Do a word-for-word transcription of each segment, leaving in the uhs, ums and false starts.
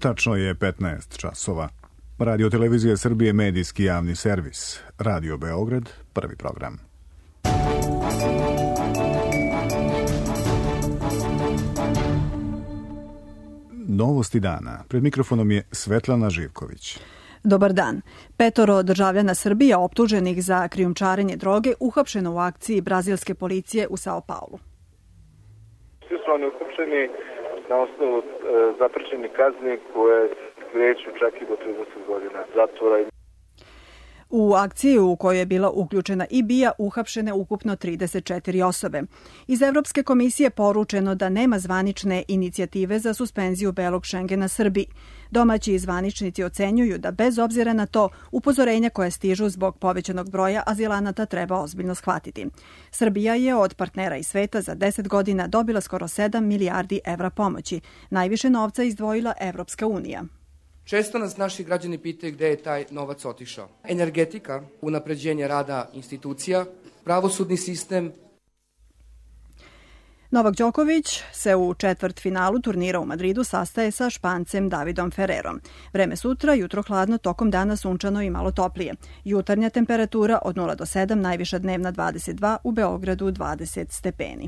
Tačno je petnaest časova. Radio Televizija Srbije, medijski javni servis. Radio Beograd, prvi program. Novosti dana. Pred mikrofonom je Svetlana Živković. Dobar dan. Petoro državljana Srbije optuženih za krijumčarenje droge uhapšeno u akciji brazilske policije u Sao Paulu. Svi su oni uhapšeni na osnovu e, zaprećenih kazni koje kreću čak i do trideset godina zatvora. U akciju u kojoj je bila uključena i BIA uhapšene ukupno trideset četiri osobe. Iz Evropske komisije poručeno da nema zvanične inicijative za suspenziju belog Šengena Srbiji. Domaći zvaničnici ocenjuju da bez obzira na to upozorenja koje stižu zbog povećanog broja azilanata treba ozbiljno shvatiti. Srbija je od partnera iz sveta za deset godina dobila skoro sedam milijardi evra pomoći. Najviše novca izdvojila Evropska unija. Često nas naši građani pitaju gde je taj novac otišao. Energetika, unapređenje rada institucija, pravosudni sistem. Novak Đoković se u četvrtfinalu turnira u Madridu sastaje sa Špancem Davidom Ferrerom. Vreme sutra, jutro hladno, tokom dana sunčano i malo toplije. Jutarnja temperatura od nula do sedam, najviša dnevna dvadeset dva, u Beogradu dvadeset stepeni.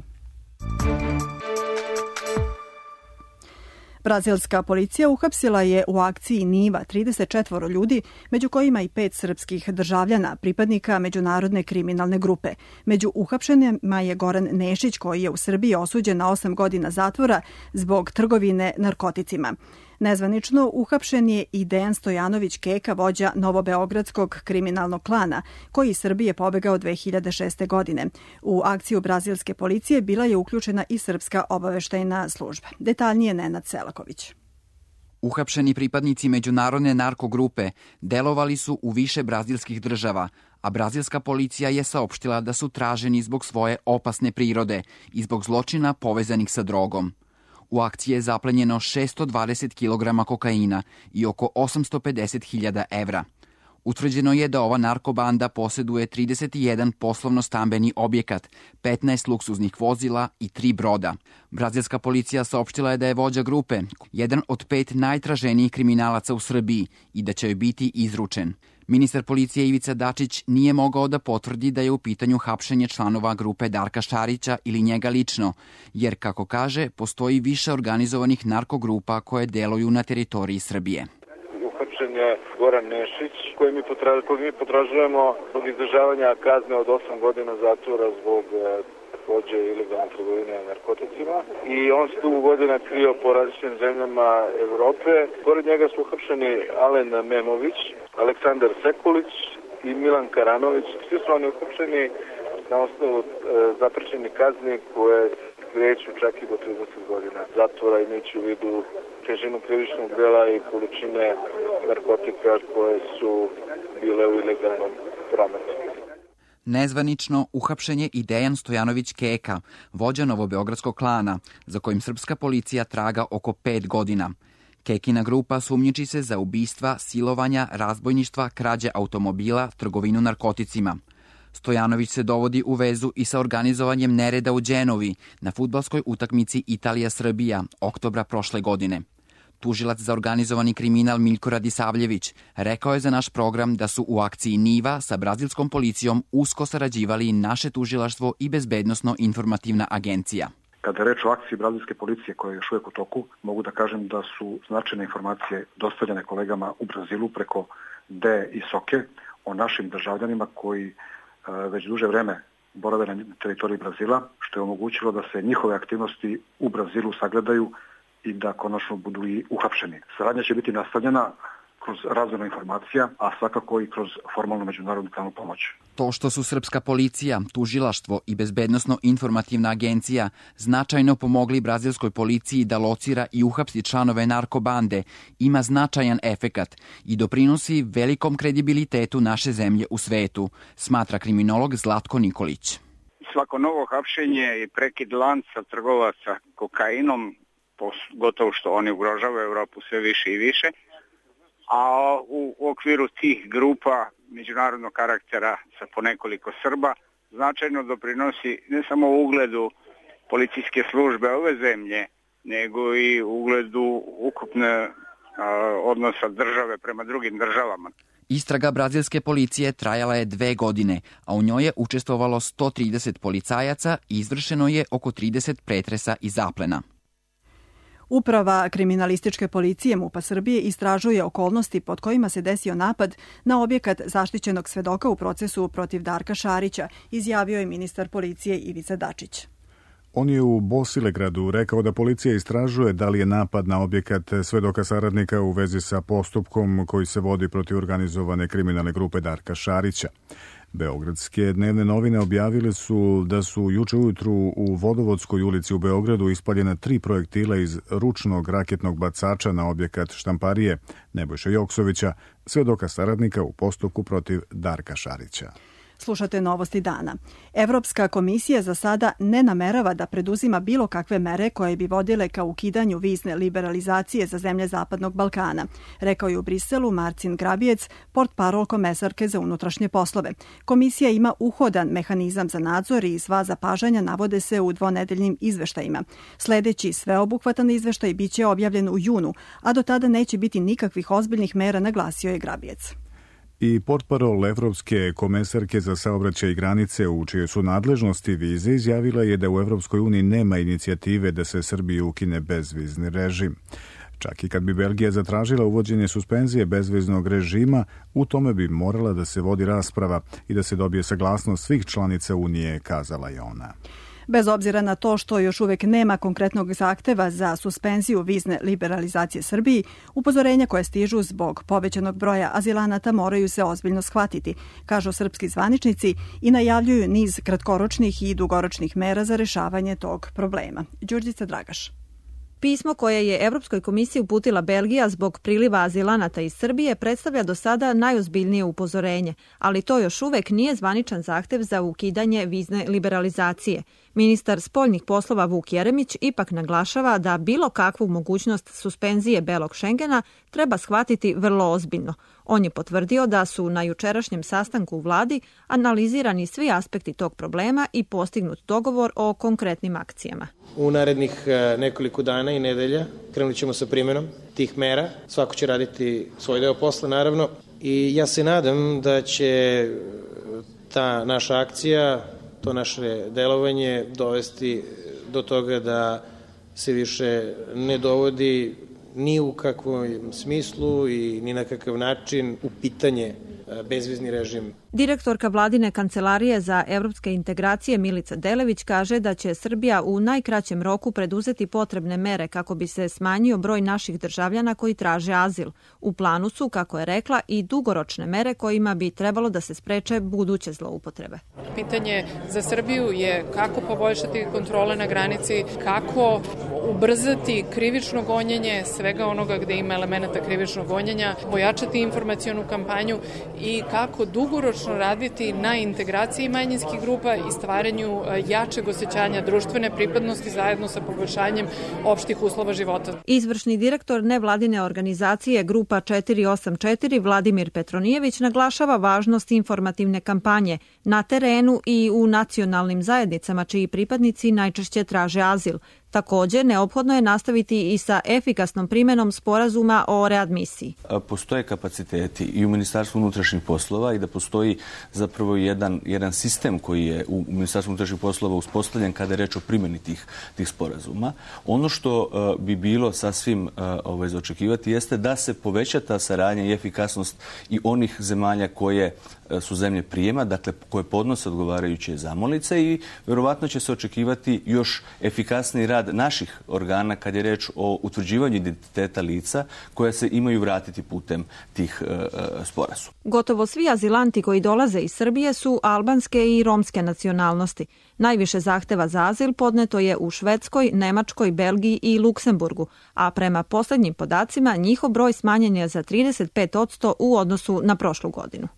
Brazilska policija uhapsila je u akciji Niva trideset četiri ljudi, među kojima i pet srpskih državljana, pripadnika međunarodne kriminalne grupe. Među uhapšenima je Goran Nešić, koji je u Srbiji osuđen na osam godina zatvora zbog trgovine narkoticima. Nezvanično uhapšen je i Dejan Stojanović Keka, vođa novobeogradskog kriminalnog klana, koji iz Srbije pobegao dve hiljade šeste. godine. U akciju brazilske policije bila je uključena i srpska obaveštajna služba. Detaljnije Nenad Selaković. Uhapšeni pripadnici međunarodne narkogrupe delovali su u više brazilskih država, a brazilska policija je saopštila da su traženi zbog svoje opasne prirode i zbog zločina povezanih sa drogom. U akciji je zaplenjeno šesto dvadeset kilograma kokaina i oko osamsto pedeset hiljada evra. Utvrđeno je da ova narkobanda posjeduje trideset jedan poslovno-stambeni objekat, petnaest luksuznih vozila i tri broda. Brazilska policija saopštila je da je vođa grupe jedan od pet najtraženijih kriminalaca u Srbiji i da će joj biti izručen. Ministar policije Ivica Dačić nije mogao da potvrdi da je u pitanju hapšenje članova grupe Darka Šarića ili njega lično, jer, kako kaže, postoji više organizovanih narkogrupa koje deluju na teritoriji Srbije. Uhapšen je Goran Nešić, koji mi, potra... koji mi potražujemo zbog izdržavanja kazne od osam godina zatvora zbog takođe ilegalne trgovine narkoticima. I on se dugo godina krio po različitim zemljama Evrope. Pored njega su uhapšeni Alen Memović, Aleksandar Sekulić i Milan Karanović. Svi su oni uhapšeni na osnovu e, zaprećenih kazni koje kreću čak i do trideset godina zatvora, imajući u vidu težinu krivičnog dela i količine narkotika koje su bile u ilegalnom prometu. Nezvanično uhapšen je i Dejan Stojanović Keka, vođa novobeogradskog klana, za kojim srpska policija traga oko pet godina. Kekina grupa sumnjiči se za ubistva, silovanja, razbojništva, krađe automobila, trgovinu narkoticima. Stojanović se dovodi u vezu i sa organizovanjem nereda u Đenovi na fudbalskoj utakmici Italija-Srbija oktobra prošle godine. Tužilac za organizovani kriminal Miljko Radisavljević rekao je za naš program da su u akciji Niva sa brazilskom policijom usko sarađivali naše tužilaštvo i bezbednosno-informativna agencija. Kada je reč o akciji brazilske policije koja je još uvijek u toku, mogu da kažem da su značajne informacije dostavljene kolegama u Brazilu preko D i Soke o našim državljanima koji već duže vreme borave na teritoriji Brazila, što je omogućilo da se njihove aktivnosti u Brazilu sagledaju i da konačno budu i uhapšeni. Saradnja će biti nastavljena kroz razmjenu informacija, a svakako i kroz formalnu međunarodnu pravnu pomoć. To što su srpska policija, tužilaštvo i bezbednosno-informativna agencija značajno pomogli brazilskoj policiji da locira i uhapsi članove narkobande ima značajan efekat i doprinosi velikom kredibilitetu naše zemlje u svetu, smatra kriminolog Zlatko Nikolić. Svako novo hapšenje i prekid lanca trgovaca kokainom, gotovo što oni ugrožavaju Evropu sve više i više, a u okviru tih grupa međunarodnog karaktera sa ponekoliko Srba značajno doprinosi ne samo ugledu policijske službe ove zemlje, nego i ugledu ukupne odnosa države prema drugim državama. Istraga brazilske policije trajala je dve godine, a u njoj je učestvovalo sto trideset policajaca i izvršeno je oko trideset pretresa i zaplena. Uprava kriminalističke policije MUP-a Srbije istražuje okolnosti pod kojima se desio napad na objekat zaštićenog svedoka u procesu protiv Darka Šarića, izjavio je ministar policije Ivica Dačić. On je u Bosilegradu rekao da policija istražuje da li je napad na objekat svedoka saradnika u vezi sa postupkom koji se vodi protiv organizovane kriminalne grupe Darka Šarića. Beogradske dnevne novine objavile su da su juče ujutru u Vodovodskoj ulici u Beogradu ispaljena tri projektila iz ručnog raketnog bacača na objekat štamparije Nebojše Joksovića, svedoka saradnika u postupku protiv Darka Šarića. Slušate novosti dana. Evropska komisija za sada ne namerava da preduzima bilo kakve mere koje bi vodile ka ukidanju vizne liberalizacije za zemlje Zapadnog Balkana, rekao je u Briselu Marcin Grabijec, portparol komesarke za unutrašnje poslove. Komisija ima uhodan mehanizam za nadzor i sva zapažanja navode se u dvonedeljnim izveštajima. Sledeći sveobuhvatan izveštaj biće objavljen u junu, a do tada neće biti nikakvih ozbiljnih mera, naglasio je Grabijec. I portparol Evropske komesarke za saobraćaj i granice u čijoj su nadležnosti vize izjavila je da u Evropskoj uniji nema inicijative da se Srbiji ukine bezvizni režim. Čak i kad bi Belgija zatražila uvođenje suspenzije bezviznog režima, u tome bi morala da se vodi rasprava i da se dobije saglasnost svih članica Unije, kazala je ona. Bez obzira na to što još uvek nema konkretnog zahteva za suspenziju vizne liberalizacije Srbiji, upozorenja koje stižu zbog povećanog broja azilanata moraju se ozbiljno shvatiti, kažu srpski zvaničnici i najavljuju niz kratkoročnih i dugoročnih mera za rešavanje tog problema. Đurđica Dragaš. Pismo koje je Evropskoj komisiji uputila Belgija zbog priliva azilanata iz Srbije predstavlja do sada najozbiljnije upozorenje, ali to još uvek nije zvaničan zahtev za ukidanje vizne liberalizacije. Ministar spoljnih poslova Vuk Jeremić ipak naglašava da bilo kakvu mogućnost suspenzije belog Šengena treba shvatiti vrlo ozbiljno. On je potvrdio da su na jučerašnjem sastanku u vladi analizirani svi aspekti tog problema i postignut dogovor o konkretnim akcijama. U narednih nekoliko dana i nedelja krenut ćemo sa primjenom tih mera. Svako će raditi svoj deo posla, naravno. I ja se nadam da će ta naša akcija, to naše delovanje dovesti do toga da se više ne dovodi ni u kakvom smislu i ni na kakav način u pitanje bezvizni režim. Direktorka vladine kancelarije za evropske integracije Milica Delević kaže da će Srbija u najkraćem roku preduzeti potrebne mere kako bi se smanjio broj naših državljana koji traže azil. U planu su, kako je rekla, i dugoročne mere kojima bi trebalo da se spreče buduće zloupotrebe. Pitanje za Srbiju je kako poboljšati kontrole na granici, kako ubrzati krivično gonjenje svega onoga gde ima elemenata krivičnog gonjenja, pojačati informacionu kampanju i kako dugoročno raditi na integraciji manjinskih grupa i stvaranju jačeg osjećanja društvene pripadnosti zajedno sa poboljšanjem opštih uslova života. Izvršni direktor nevladine organizacije Grupa četiri osam četiri Vladimir Petronijević naglašava važnost informativne kampanje na terenu i u nacionalnim zajednicama čiji pripadnici najčešće traže azil. Također, neophodno je nastaviti i sa efikasnom primjenom sporazuma o readmisiji. Postoje kapaciteti i u Ministarstvu unutrašnjih poslova i da postoji zapravo jedan, jedan sistem koji je u Ministarstvu unutrašnjih poslova uspostavljen kada je reč o primjeni tih, tih sporazuma. Ono što uh, bi bilo sasvim uh, ovaj, za očekivati jeste da se poveća ta saradnja i efikasnost i onih zemalja koje uh, su zemlje prijema, dakle koje podnose odgovarajuće zamolnice i vjerovatno će se očekivati još efikasniji rad naših organa kad je reč o utvrđivanju identiteta lica koja se imaju vratiti putem tih uh, sporazuma. Gotovo svi azilanti koji dolaze iz Srbije su albanske i romske nacionalnosti. Najviše zahteva za azil podneto je u Švedskoj, Nemačkoj, Belgiji i Luksemburgu, a prema poslednjim podacima njihov broj smanjen je za trideset pet posto u odnosu na prošlu godinu.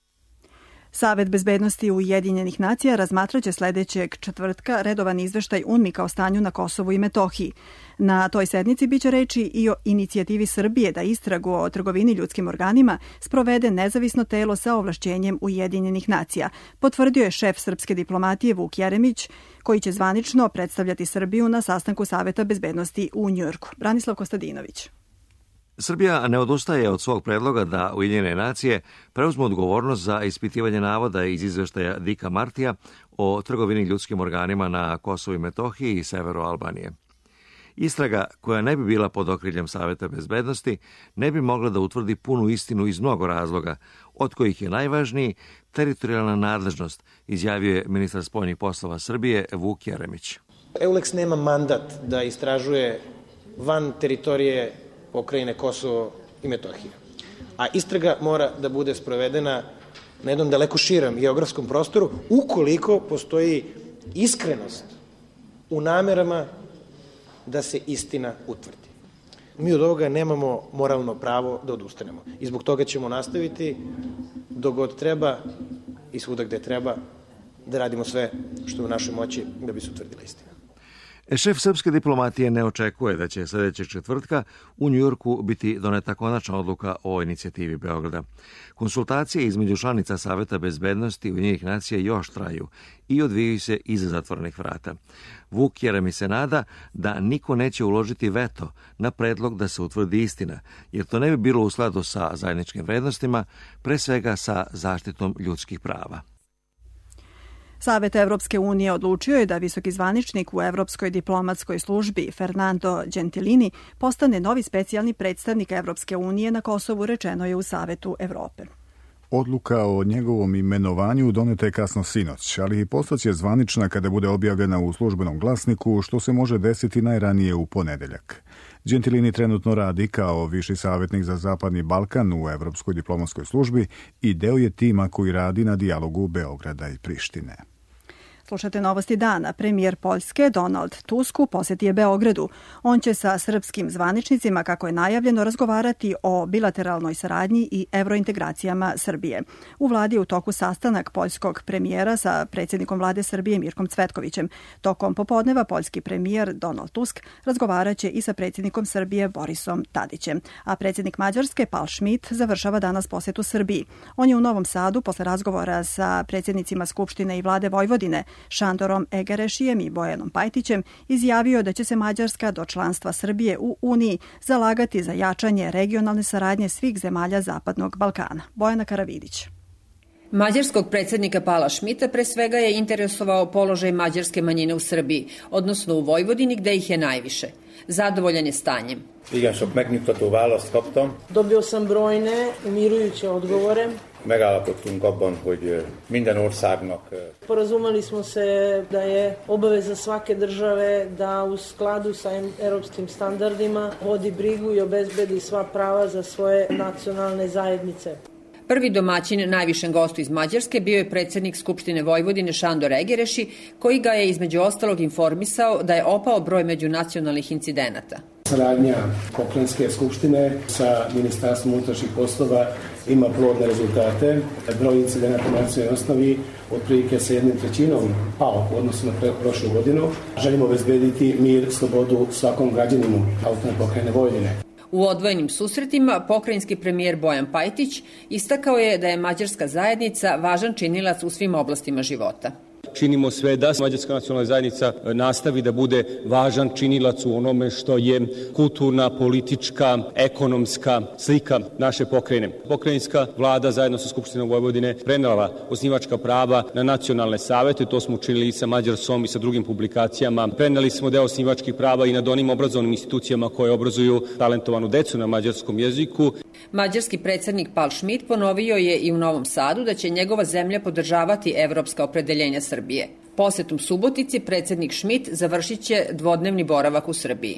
Savet bezbednosti Ujedinjenih nacija razmatraće sledećeg četvrtka redovan izveštaj UNMIK-a o stanju na Kosovu i Metohiji. Na toj sednici biće reči i o inicijativi Srbije da istragu o trgovini ljudskim organima sprovede nezavisno telo sa ovlašćenjem Ujedinjenih nacija, potvrdio je šef srpske diplomatije Vuk Jeremić, koji će zvanično predstavljati Srbiju na sastanku Saveta bezbednosti u Njujorku. Branislav Kostadinović. Srbija ne odustaje od svog predloga da Ujedinjene nacije preuzmu odgovornost za ispitivanje navoda iz izveštaja Dika Martija o trgovini ljudskim organima na Kosovu i Metohiji i severu Albanije. Istraga, koja ne bi bila pod okriljem Saveta bezbednosti, ne bi mogla da utvrdi punu istinu iz mnogo razloga, od kojih je najvažniji teritorijalna nadležnost, izjavio je ministar spoljnih poslova Srbije Vuk Jeremić. Euleks nema mandat da istražuje van teritorije pokrajine Kosovo i Metohija. A istraga mora da bude sprovedena na jednom daleko širem geografskom prostoru, ukoliko postoji iskrenost u namerama da se istina utvrdi. Mi od ovoga nemamo moralno pravo da odustanemo. I zbog toga ćemo nastaviti dok god treba i svuda gde treba da radimo sve što je u našoj moći da bi se utvrdila istina. Šef srpske diplomatije ne očekuje da će sledećeg četvrtka u Njujorku biti doneta konačna odluka o inicijativi Beograda. Konsultacije između članica Saveta bezbednosti Ujedinjenih nacija još traju i odvijaju se iza zatvorenih vrata. Vuk Jeremić se nada da niko neće uložiti veto na predlog da se utvrdi istina, jer to ne bi bilo u skladu sa zajedničkim vrednostima, pre svega sa zaštitom ljudskih prava. Savet Evropske unije odlučio je da visoki zvaničnik u Evropskoj diplomatskoj službi Fernando Gentilini postane novi specijalni predstavnik Evropske unije na Kosovu, rečeno je u Savetu Evrope. Odluka o njegovom imenovanju doneta je kasno sinoć, ali i postaće zvanična kada bude objavljena u službenom glasniku, što se može desiti najranije u ponedeljak. Gentilini trenutno radi kao viši savjetnik za Zapadni Balkan u Evropskoj diplomatskoj službi i deo je tima koji radi na dijalogu Beograda i Prištine. Slušate novosti dana. Premijer Poljske Donald Tusk posjetio Beogradu. On će sa srpskim zvaničnicima, kako je najavljeno, razgovarati o bilateralnoj saradnji i evrointegracijama Srbije. U vladi je u toku sastanak poljskog premijera sa predsjednikom vlade Srbije Mirkom Cvetkovićem. Tokom popodneva poljski premijer Donald Tusk razgovaraće i sa predsjednikom Srbije Borisom Tadićem. A predsjednik Mađarske Pal Schmidt završava danas posjetu Srbiji. On je u Novom Sadu posle razgovora sa predsjednicima Skupštine i vlade Vojvodine Šandorom Egerešijem i Bojanom Pajtićem izjavio da će se Mađarska do članstva Srbije u Uniji zalagati za jačanje regionalne saradnje svih zemalja Zapadnog Balkana. Bojana Karavidić. Mađarskog predsjednika Pala Schmidta pre svega je interesovao položaj mađarske manjine u Srbiji, odnosno u Vojvodini gde ih je najviše. Zadovoljan je stanjem. Dobio sam brojne umirujuće odgovore. Megállapodtunk abban, hogy minden országnak... Porazumeli smo se da je obaveza svake države da u skladu sa europskim standardima vodi brigu i obezbedi sva prava za svoje nacionalne zajednice. Prvi domaćin najvišem gostu iz Mađarske bio je predsjednik Skupštine Vojvodine Šandor Egereši, koji ga je između ostalog informisao da je opao broj međunacionalnih incidenata. Saradnja Pokrajinske skupštine sa Ministarstvom unutrašnjih poslova ima plodne rezultate. Broj incidenata na nacionalnoj osnovi otprilike sa jednim trećinom pao u odnosu na prošlu godinu. Želimo obezbediti mir, slobodu svakom građaninu autonomne pokrajine Vojvodine. U odvojenim susretima pokrajinski premijer Bojan Pajtić istakao je da je mađarska zajednica važan činilac u svim oblastima života. Činimo sve da mađarska nacionalna zajednica nastavi da bude važan činilac u onome što je kulturna, politička, ekonomska slika naše pokrajine. Pokrajinska vlada zajedno sa Skupštinom Vojvodine prenela osnivačka prava na nacionalne savete, to smo učinili i sa Mađarsom i sa drugim publikacijama. Preneli smo deo osnivačkih prava i nad onim obrazovnim institucijama koje obrazuju talentovanu decu na mađarskom jeziku. Mađarski predsjednik Pal Schmidt ponovio je i u Novom Sadu da će njegova zemlja podržavati evropska opredeljenja Srbije. Posetom Subotici predsjednik Schmidt završit će dvodnevni boravak u Srbiji.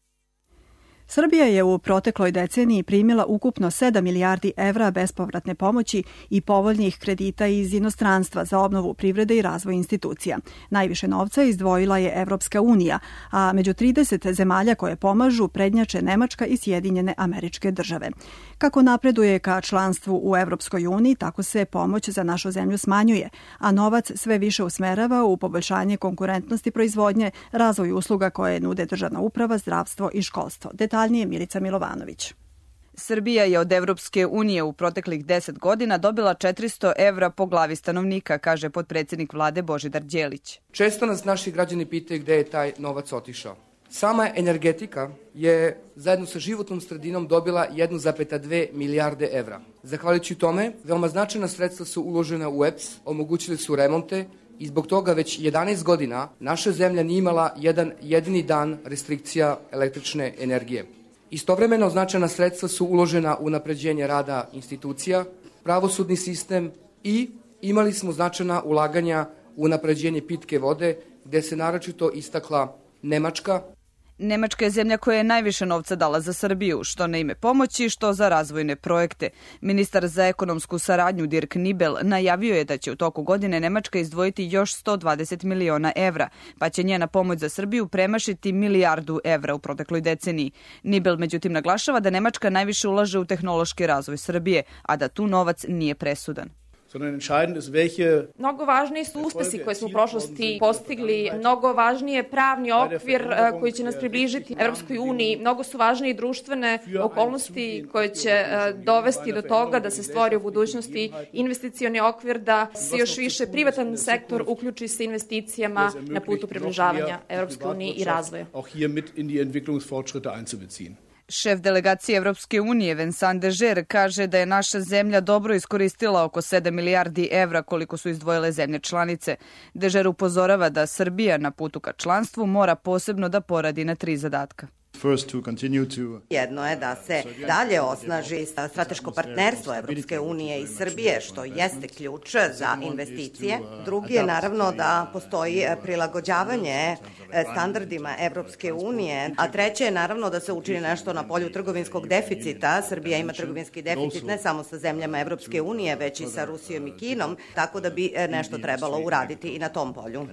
Srbija je u protekloj deceniji primila ukupno sedam milijardi evra bespovratne pomoći i povoljnih kredita iz inostranstva za obnovu privrede i razvoj institucija. Najviše novca izdvojila je Evropska unija, a među trideset zemalja koje pomažu prednjače Nemačka i Sjedinjene Američke Države. Kako napreduje ka članstvu u Evropskoj uniji, tako se pomoć za našu zemlju smanjuje, a novac sve više usmerava u poboljšanje konkurentnosti proizvodnje, razvoj usluga koje nude državna uprava, zdravstvo i školstvo. Detaljnije Milica Milovanović. Srbija je od Evropske unije u proteklih deset godina dobila četiristo evra po glavi stanovnika, kaže potpredsjednik vlade Božidar Đelić. Često nas naši građani pitaju gde je taj novac otišao. Sama energetika je zajedno sa životnom sredinom dobila jedna zarez dve milijarde evra. Zahvaljujući tome, veoma značajna sredstva su uložena u E P S, omogućili su remonte i zbog toga već jedanaest godina naša zemlja nije imala jedan jedini dan restrikcija električne energije. Istovremeno značajna sredstva su uložena u unapređenje rada institucija, pravosudni sistem i imali smo značajna ulaganja u unapređenje pitke vode, gde se naročito istakla Nemačka. Nemačka je zemlja koja je najviše novca dala za Srbiju, što na ime pomoći, što za razvojne projekte. Ministar za ekonomsku saradnju Dirk Nibel najavio je da će u toku godine Nemačka izdvojiti još sto dvadeset miliona evra, pa će njena pomoć za Srbiju premašiti milijardu evra u protekloj deceniji. Nibel međutim naglašava da Nemačka najviše ulaže u tehnološki razvoj Srbije, a da tu novac nije presudan. Mnogo važniji su uspesi koje smo u prošlosti postigli, mnogo važniji je pravni okvir koji će nas približiti Evropskoj uniji, mnogo su važnije društvene okolnosti koje će dovesti do toga da se stvori u budućnosti investicioni okvir, da se još više privatan sektor uključi sa investicijama na putu približavanja Evropskoj uniji i razvoja. Šef delegacije Evropske unije Vincent Deger kaže da je naša zemlja dobro iskoristila oko sedam milijardi evra koliko su izdvojile zemlje članice. Deger upozorava da Srbija na putu ka članstvu mora posebno da poradi na tri zadatka. Jedno je da se dalje osnaži strateško partnerstvo Evropske unije i Srbije, što jeste ključ za investicije. Drugi je naravno da postoji prilagođavanje standardima Evropske unije, a treće je naravno da se učini nešto na polju trgovinskog deficita. Srbija ima trgovinski deficit ne samo sa zemljama Evropske unije, već i sa Rusijom i Kinom, tako da bi nešto trebalo uraditi i na tom polju.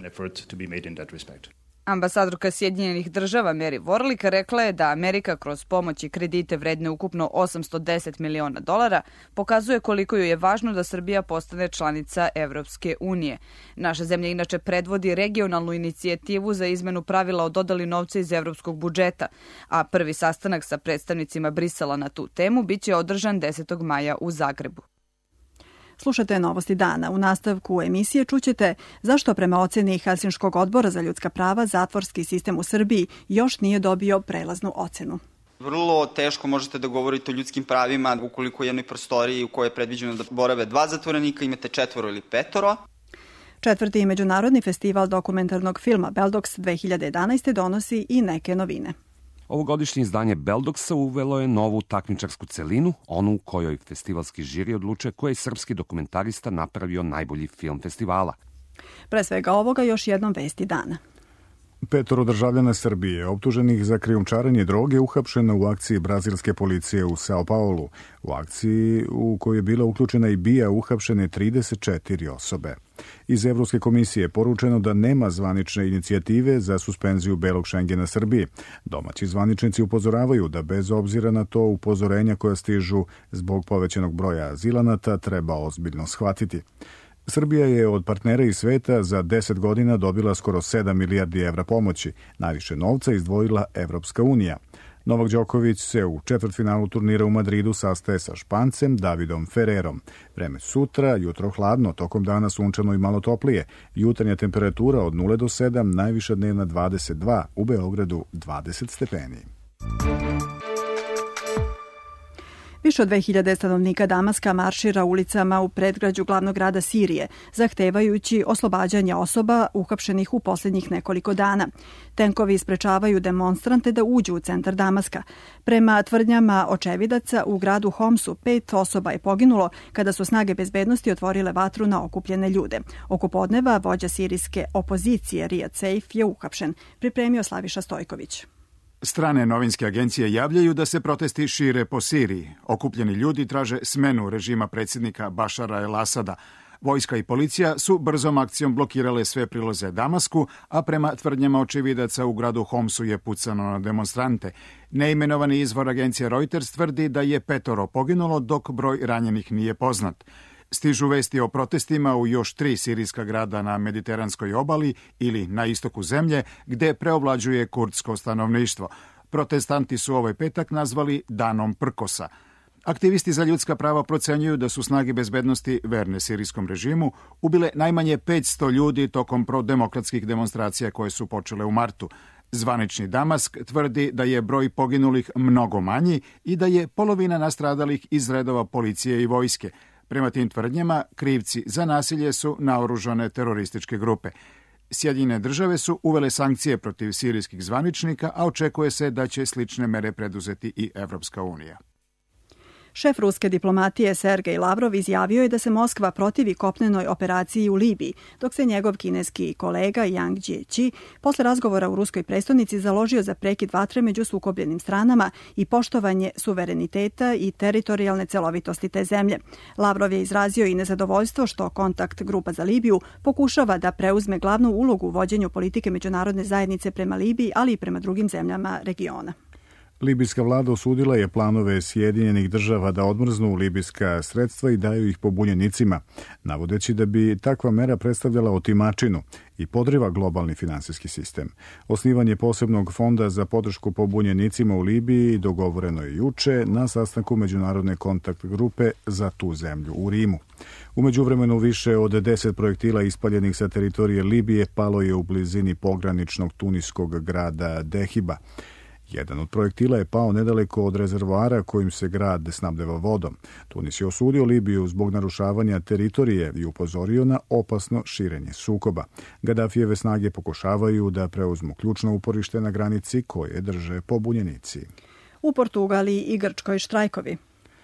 Ambasadorka Sjedinjenih država Mary Warlick rekla je da Amerika kroz pomoć i kredite vredne ukupno osamsto deset miliona dolara pokazuje koliko joj je važno da Srbija postane članica Evropske unije. Naša zemlja inače predvodi regionalnu inicijativu za izmenu pravila o dodali novca iz evropskog budžeta, a prvi sastanak sa predstavnicima Brisela na tu temu biće održan desetog maja u Zagrebu. Slušate Novosti dana. U nastavku emisije čućete zašto prema oceni Helsinškog odbora za ljudska prava zatvorski sistem u Srbiji još nije dobio prelaznu ocenu. Vrlo teško možete da govorite o ljudskim pravima ukoliko u jednoj prostoriji u kojoj je predviđeno da borave dva zatvorenika imate četvoro ili petoro. Četvrti međunarodni festival dokumentarnog filma Beldox dve hiljade jedanaeste donosi i neke novine. Ovogodišnje izdanje Beldoksa uvelo je novu takmičarsku celinu, onu u kojoj festivalski žiri odlučuje koji je srpski dokumentarista napravio najbolji film festivala. Pre svega ovoga još jednom vesti dana. Petoro državljana Srbije, optuženih za krijumčarenje droge, uhapšeno u akciji brazilske policije u São Paulo. U akciji u kojoj je bila uključena i BIA uhapšene trideset četiri osobe. Iz Evropske komisije je poručeno da nema zvanične inicijative za suspenziju belog Šengena Srbiji. Domaći zvaničnici upozoravaju da bez obzira na to upozorenja koja stižu zbog povećanog broja azilanata treba ozbiljno shvatiti. Srbija je od partnera iz sveta za deset godina dobila skoro sedam milijardi evra pomoći. Najviše novca izdvojila Evropska unija. Novak Đoković se u četvrtfinalu turnira u Madridu sastaje sa Špancem Davidom Ferrerom. Vreme sutra, jutro hladno, tokom dana sunčano i malo toplije. Jutarnja temperatura od nula do sedam, najviša dnevna dvadeset dva, u Beogradu dvadeset stepeni. Više od dve hiljade stanovnika Damaska maršira ulicama u predgrađu glavnog grada Sirije, zahtevajući oslobađanje osoba uhapšenih u posljednjih nekoliko dana. Tenkovi sprečavaju demonstrante da uđu u centar Damaska. Prema tvrdnjama očevidaca, u gradu Homsu pet osoba je poginulo kada su snage bezbednosti otvorile vatru na okupljene ljude. Oko podneva vođa sirijske opozicije Riyad Seif je uhapšen, pripremio Slaviša Stojković. Strane novinske agencije javljaju da se protesti šire po Siriji. Okupljeni ljudi traže smenu režima predsjednika Bašara el-Asada. Vojska i policija su brzom akcijom blokirale sve prilaze Damasku, a prema tvrdnjama očevidaca u gradu Homsu je pucano na demonstrante. Neimenovani izvor agencije Reuters tvrdi da je petoro poginulo, dok broj ranjenih nije poznat. Stižu vesti o protestima u još tri sirijska grada na mediteranskoj obali ili na istoku zemlje, gde preovlađuje kurdsko stanovništvo. Protestanti su ovaj petak nazvali Danom prkosa. Aktivisti za ljudska prava procenjuju da su snage bezbednosti verne sirijskom režimu ubile najmanje petsto ljudi tokom prodemokratskih demonstracija koje su počele u martu. Zvanični Damask tvrdi da je broj poginulih mnogo manji i da je polovina nastradalih iz redova policije i vojske. Prema tim tvrdnjama, krivci za nasilje su naoružane terorističke grupe. Sjedinjene države su uvele sankcije protiv sirijskih zvaničnika, a očekuje se da će slične mere preduzeti i Evropska unija. Šef ruske diplomatije Sergej Lavrov izjavio je da se Moskva protivi kopnenoj operaciji u Libiji, dok se njegov kineski kolega Yang Jiechi posle razgovora u ruskoj prestonici založio za prekid vatre među sukobljenim stranama i poštovanje suvereniteta i teritorijalne celovitosti te zemlje. Lavrov je izrazio i nezadovoljstvo što kontakt grupa za Libiju pokušava da preuzme glavnu ulogu u vođenju politike međunarodne zajednice prema Libiji, ali i prema drugim zemljama regiona. Libijska vlada osudila je planove Sjedinjenih država da odmrznu libijska sredstva i daju ih pobunjenicima, navodeći da bi takva mera predstavljala otimačinu i podriva globalni finansijski sistem. Osnivanje posebnog fonda za podršku pobunjenicima u Libiji dogovoreno je juče na sastanku međunarodne kontakt grupe za tu zemlju u Rimu. U međuvremenu više od deset projektila ispaljenih sa teritorije Libije palo je u blizini pograničnog tuniskog grada Dehiba. Jedan od projektila je pao nedaleko od rezervoara kojim se grad snabdeva vodom. Tunis je osudio Libiju zbog narušavanja teritorije i upozorio na opasno širenje sukoba. Gadafijeve snage pokušavaju da preuzmu ključno uporište na granici koje drže pobunjenici. U Portugaliji i Grčkoj štrajkovi.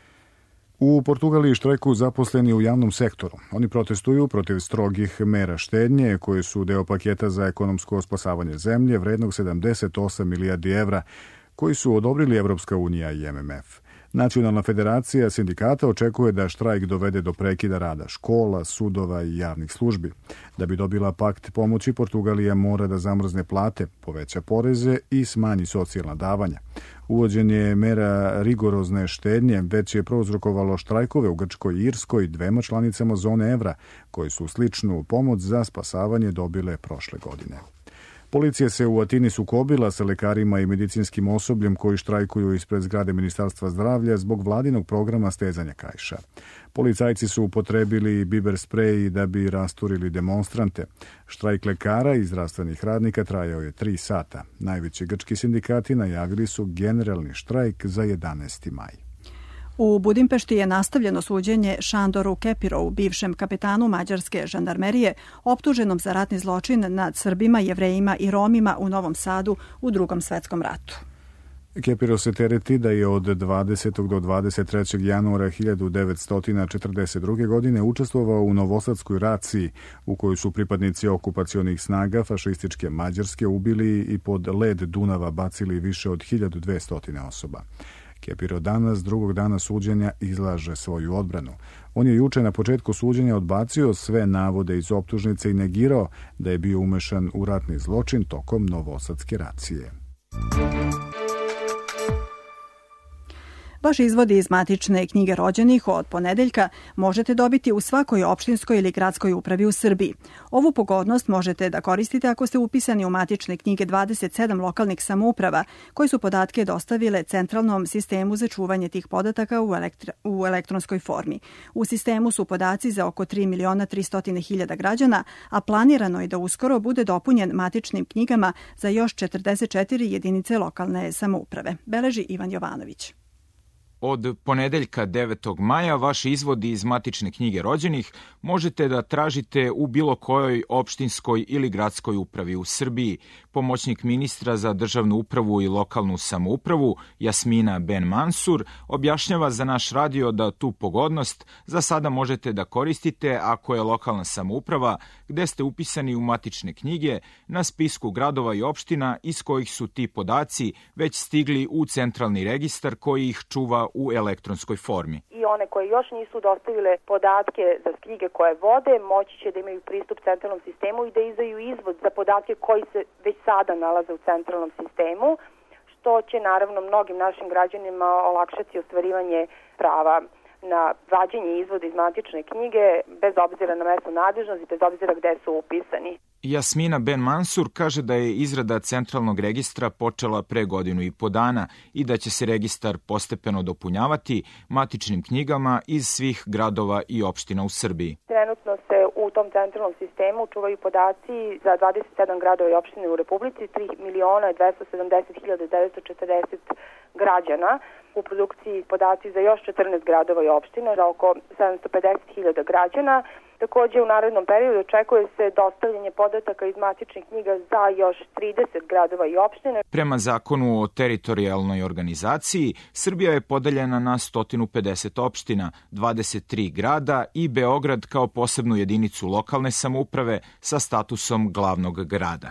U Portugaliji štrajkuju zaposleni u javnom sektoru. Oni protestuju protiv strogih mera štednje koje su deo paketa za ekonomsko spasavanje zemlje vrednog sedamdeset osam milijardi evra koji su odobrili Evropska unija i M M F. Nacionalna federacija sindikata očekuje da štrajk dovede do prekida rada škola, sudova i javnih službi. Da bi dobila pakt pomoći, Portugalija mora da zamrzne plate, poveća poreze i smanji socijalna davanja. Uvođenje mera rigorozne štednje već je prouzrokovalo štrajkove u Grčkoj i Irskoj, dvema članicama zone evra, koji su sličnu pomoć za spasavanje dobile prošle godine. Policija se u Atini sukobila sa lekarima i medicinskim osobljem koji štrajkuju ispred zgrade Ministarstva zdravlja zbog vladinog programa stezanja kaiša. Policajci su upotrebili biber sprej da bi rasturili demonstrante. Štrajk lekara i zdravstvenih radnika trajao je tri sata. Najveći grčki sindikati najavili su generalni štrajk za jedanaesti maj. U Budimpešti je nastavljeno suđenje Šandoru Kepirovu, bivšem kapetanu mađarske žandarmerije, optuženom za ratni zločin nad Srbima, Jevrejima i Romima u Novom Sadu u Drugom svetskom ratu. Kepiro se tereti da je od dvadesetog do dvadeset trećeg januara hiljadu devetsto četrdeset druge. godine učestvovao u Novosadskoj raciji u kojoj su pripadnici okupacionih snaga fašističke Mađarske ubili i pod led Dunava bacili više od hiljadu dvesta osoba. Kepiro danas, drugog dana suđenja, izlaže svoju odbranu. On je juče na početku suđenja odbacio sve navode iz optužnice i negirao da je bio umešan u ratni zločin tokom Novosadske racije. Vaš izvodi iz matične knjige rođenih od ponedeljka možete dobiti u svakoj opštinskoj ili gradskoj upravi u Srbiji. Ovu pogodnost možete da koristite ako ste upisani u matične knjige dvadeset sedam lokalnih samouprava koji su podatke dostavile centralnom sistemu za čuvanje tih podataka u, elektri- u elektronskoj formi. U sistemu su podaci za oko tri miliona tristo hiljada građana, a planirano je da uskoro bude dopunjen matičnim knjigama za još četrdeset četiri jedinice lokalne samouprave. Beleži Ivan Jovanović. Od ponedeljka devetog maja vaš izvodi iz matične knjige rođenih možete da tražite u bilo kojoj opštinskoj ili gradskoj upravi u Srbiji. Pomoćnik ministra za državnu upravu i lokalnu samoupravu Jasmina Ben Mansur objašnjava za naš radio da tu pogodnost za sada možete da koristite ako je lokalna samouprava gde ste upisani u matične knjige na spisku gradova i opština iz kojih su ti podaci već stigli u centralni registar koji ih čuva u elektronskoj formi. I one koje još nisu dostavile podatke za knjige koje vode, moći će da imaju pristup centralnom sistemu i da izdaju izvod za podatke koji se već sada nalaze u centralnom sistemu, što će naravno mnogim našim građanima olakšati ostvarivanje prava. na vađenje izvoda iz matične knjige bez obzira na mesto nadležnosti, bez obzira gde su upisani. Jasmina Ben Mansur kaže da je izrada centralnog registra počela pre godinu i po dana i da će se registar postepeno dopunjavati matičnim knjigama iz svih gradova i opština u Srbiji. Trenutno se u tom centralnom sistemu čuvaju podaci za dvadeset sedam gradova i opštine u Republici, tri miliona dvesta sedamdeset hiljada devetsto četrdeset građana. U produkciji podaci za još četrnaest gradova i opština, za oko sedamsto pedeset hiljada građana. Takođe, u narednom periodu očekuje se dostavljanje podataka iz matičnih knjiga za još trideset gradova i opštine. Prema zakonu o teritorijalnoj organizaciji, Srbija je podeljena na sto pedeset opština, dvadeset tri grada i Beograd kao posebnu jedinicu lokalne samouprave sa statusom glavnog grada.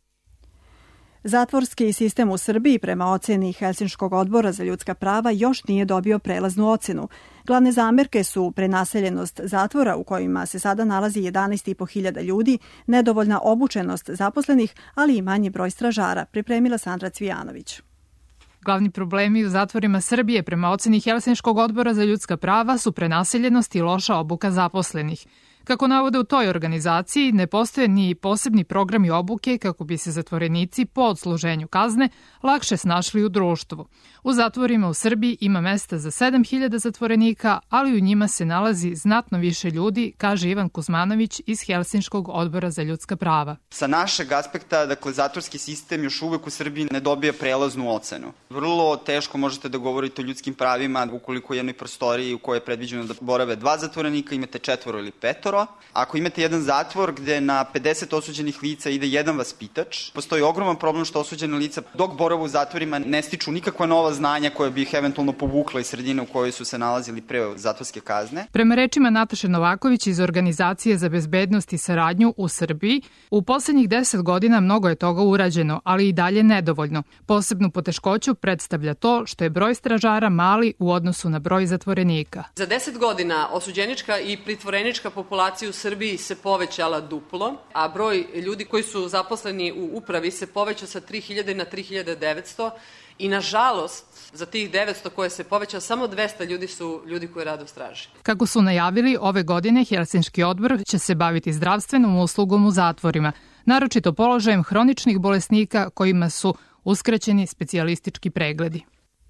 Zatvorski sistem u Srbiji prema oceni Helsinškog odbora za ljudska prava još nije dobio prelaznu ocenu. Glavne zamerke su prenaseljenost zatvora u kojima se sada nalazi jedanaest i po hiljada ljudi, nedovoljna obučenost zaposlenih, ali i manji broj stražara, pripremila Sandra Cvijanović. Glavni problemi u zatvorima Srbije prema oceni Helsinškog odbora za ljudska prava su prenaseljenost i loša obuka zaposlenih. Kako navode u toj organizaciji, ne postoje ni posebni programi obuke kako bi se zatvorenici po odsluženju kazne lakše snašli u društvu. U zatvorima u Srbiji ima mesta za sedam hiljada zatvorenika, ali u njima se nalazi znatno više ljudi, kaže Ivan Kuzmanović iz Helsinškog odbora za ljudska prava. Sa našeg aspekta, dakle, zatvorski sistem još uvek u Srbiji ne dobija prelaznu ocenu. Vrlo teško možete da govorite o ljudskim pravima ukoliko u jednoj prostoriji u kojoj je predviđeno da borave dva zatvorenika imate četvoro ili petoro. Ako imate jedan zatvor gde na pedeset osuđenih lica ide jedan vaspitač, postoji ogroman problem što osuđene lica dok borave u zatvorima ne stiču nikakva nova znanja koja bi ih eventualno povukla iz sredine u kojoj su se nalazili pre zatvorske kazne. Prema rečima Nataše Novaković iz Organizacije za bezbednost i saradnju u Srbiji, u poslednjih deset godina mnogo je toga urađeno, ali i dalje nedovoljno. Posebnu poteškoću predstavlja to što je broj stražara mali u odnosu na broj zatvorenika. Za deset godina osuđenička i pritvorenička populacija u Srbiji se povećala duplo, a broj ljudi koji su zaposleni u upravi se povećao sa tri hiljade na tri hiljade devetsto i nažalost za tih devetsto koje se povećao samo dvesta ljudi su ljudi koji rade u straži. Kako su najavili, ove godine Helsinški odbor će se baviti zdravstvenom uslugom u zatvorima, naročito položajem hroničnih bolesnika kojima su uskraćeni specijalistički pregledi.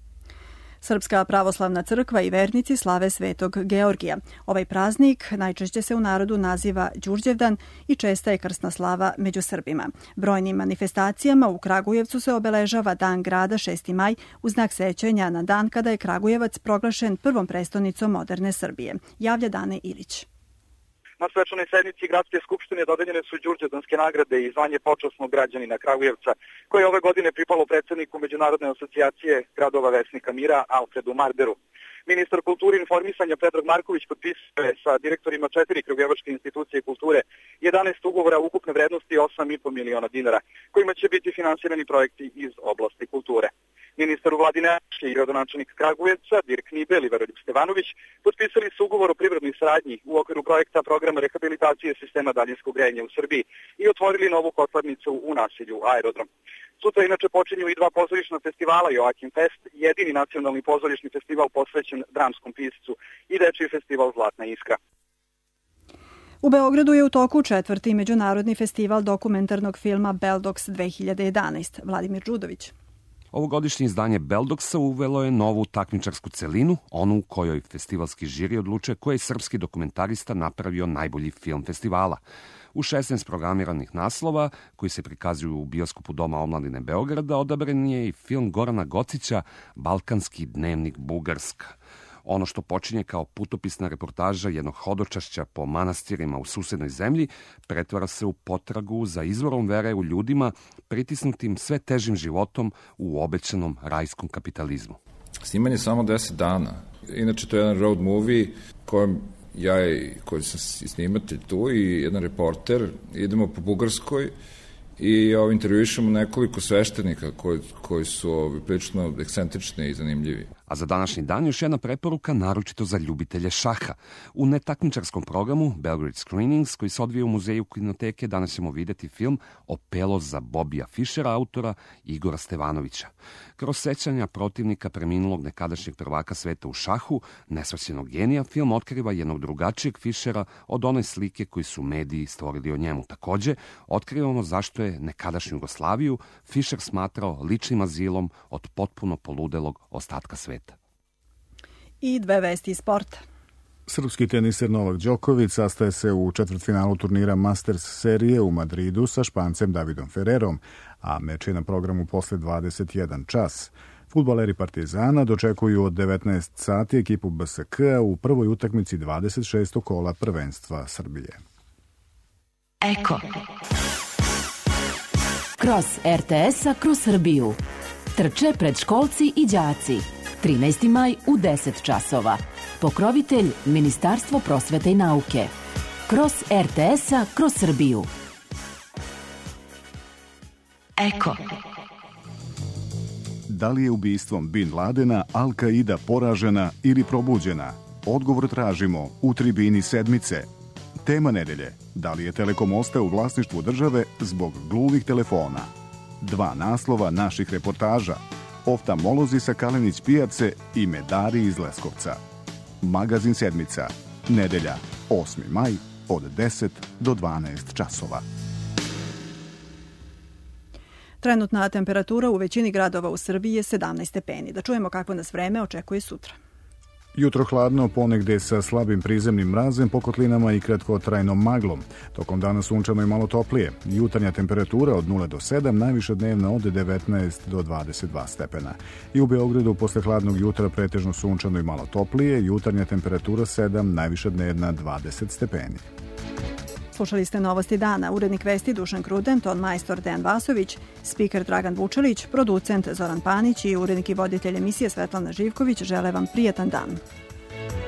Srpska pravoslavna crkva i vernici slave Svetog Georgija. Ovaj praznik najčešće se u narodu naziva Đurđevdan i česta je krsna slava među Srbima. Brojnim manifestacijama u Kragujevcu se obeležava Dan grada šesti maj u znak sećanja na dan kada je Kragujevac proglašen prvom prestonicom moderne Srbije. Javlja Dane Ilić. Na svečanoj sednici Gradske skupštine dodeljene su đurđevdanske nagrade i zvanje počasnog građanina Kragujevca, koje je ove godine pripalo predsedniku Međunarodne asocijacije gradova Vesnika mira Alfredu Marderu. Ministar kulture i informisanja Predrag Marković potpisuje sa direktorima četiri kragujevačke institucije kulture jedanaest ugovora ukupne vrednosti osam i po miliona dinara, kojima će biti finansirani projekti iz oblasti kulture. Ministar u vladi Nemačke i gradonačelnik Kragujevca, Dirk Nibel i Veroljub Stevanović, potpisali su ugovor o privrednoj saradnji u okviru projekta programa rehabilitacije sistema daljinskog grejanja u Srbiji i otvorili novu kotlarnicu u naselju Aerodrom. Sutra inače počinju i dva pozorišna festivala Joakim Fest, jedini nacionalni pozorišni festival posvećen dramskom piscu i dečiji festival Zlatna iskra. U Beogradu je u toku četvrti međunarodni festival dokumentarnog filma Beldox dve hiljade jedanaest. Vladimir Đudović. Ovogodišnje izdanje Beldoksa uvelo je novu takmičarsku celinu, onu u kojoj festivalski žiri odlučuje koji je srpski dokumentarista napravio najbolji film festivala. U šesnaest programiranih naslova, koji se prikazuju u bioskopu Doma omladine Beograda, odabren je i film Gorana Gocića Balkanski dnevnik Bugarska. Ono što počinje kao putopisna reportaža jednog hodočašća po manastirima u susednoj zemlji pretvara se u potragu za izvorom vere u ljudima pritisnutim sve težim životom u obećanom rajskom kapitalizmu. Snimanje samo deset dana. Inače, to je jedan road movie kojem ja i koji sam snimatelj tu i jedan reporter idemo po Bugarskoj i intervjuišemo nekoliko sveštenika koji, koji su prilično ekscentrični i zanimljivi. A za današnji dan još jedna preporuka, naročito za ljubitelje šaha. U netakmičarskom programu Belgrade Screenings, koji se odvija u muzeju Kinoteke, danas ćemo vidjeti film Opelo za Bobija Fišera, autora Igora Stevanovića. Kroz sećanja protivnika preminulog nekadašnjeg prvaka sveta u šahu, nesvaćenog genija, film otkriva jednog drugačijeg Fišera od one slike koji su mediji stvorili o njemu. Takođe, otkrivamo zašto je nekadašnju Jugoslaviju Fišer smatrao ličnim azilom od potpuno poludelog ostatka sveta. I dve vesti iz sporta. Srpski teniser Novak Đoković sastaje se u četvrtfinalu turnira Masters serije u Madridu sa Špancem Davidom Ferrerom, a meč je na programu posle dvadeset jedan čas. Fudbaleri Partizana dočekuju od devetnaest sati ekipu B S K-a u prvoj utakmici dvadeset šestog kola prvenstva Srbije. Eko. Kroz er te es-a kroz Srbiju. Trče predškolci i đaci. trinaesti maj u deset časova. Pokrovitelj Ministarstvo prosvete i nauke. Kroz er te es-a kroz Srbiju. Eko. Da li je ubistvom Bin Ladena Al-Qaida poražena ili probuđena? Odgovor tražimo u tribini sedmice. Tema nedelje. Da li je Telekom ostao u vlasništvu države zbog gluvih telefona? Dva naslova naših reportaža. Oftamolozi sa Kalenić pijace i medari iz Leskovca. Magazin sedmica. Nedelja, osmi maj, od deset do dvanaest časova. Trenutna temperatura u većini gradova u Srbiji je sedamnaest stepeni. Da čujemo kakvo nas vreme očekuje sutra. Jutro hladno, ponegde sa slabim prizemnim mrazem, po kotlinama i kratkotrajnom maglom. Tokom dana sunčano i malo toplije. Jutarnja temperatura od nula do sedam, najviša dnevna od devetnaest do dvadeset dva stepena. I u Beogradu posle hladnog jutra pretežno sunčano i malo toplije, jutarnja temperatura sedam, najviša dnevna dvadeset stepeni. Slušali ste Novosti dana, urednik vesti Dušan Kruden, ton majstor Dejan Vasović, spiker Dragan Vučelić, producent Zoran Panić i urednik i voditelj emisije Svetlana Živković žele vam prijetan dan.